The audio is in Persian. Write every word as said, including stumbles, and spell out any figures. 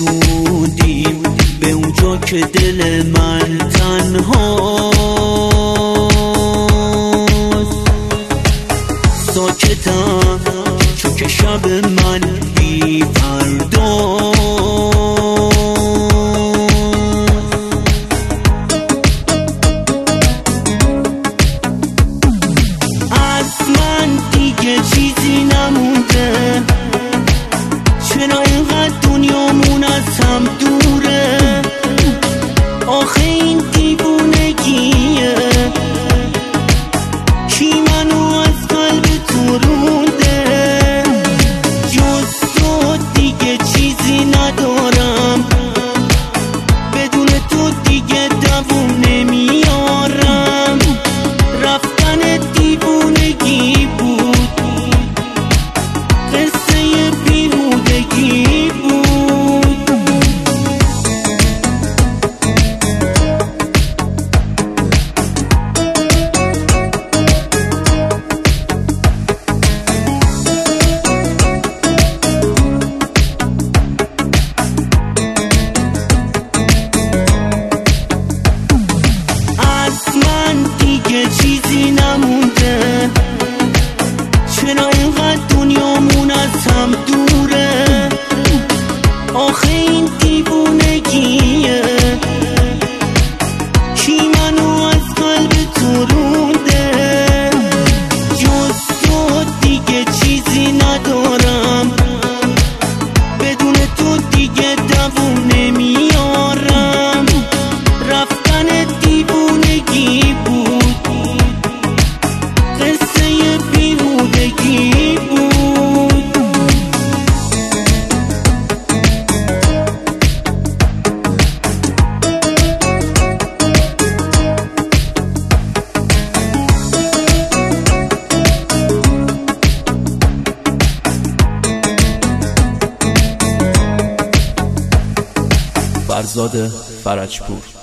رسیدیم به اونجا که دل من تنهاست. ساکتم چون که شب من بی فرداست. از من دیگه چیزی نمونده، چرا اینقدر دنیامون از هم دوره؟ آخه این دیوونگیه، کی منو از قلب تو رونده؟ جز تو دیگه چیزی ندارم، بدون تو دیگه دووم نمیارم. رفتن دیوونگی بود، قصه بیهودگی بود. از من دیگه چیزی نمونده، چرا اینقدر دنیامون از هم دوره؟ آخه این دیوونگیه، کی منو از قلب تو رونده؟ جز تو دیگه چیزی ندارم، بدون تو دیگه دووم نمیارم. رفتن دیوونگی بود، قصه بیهودگی بود. فرزاد فرجپور.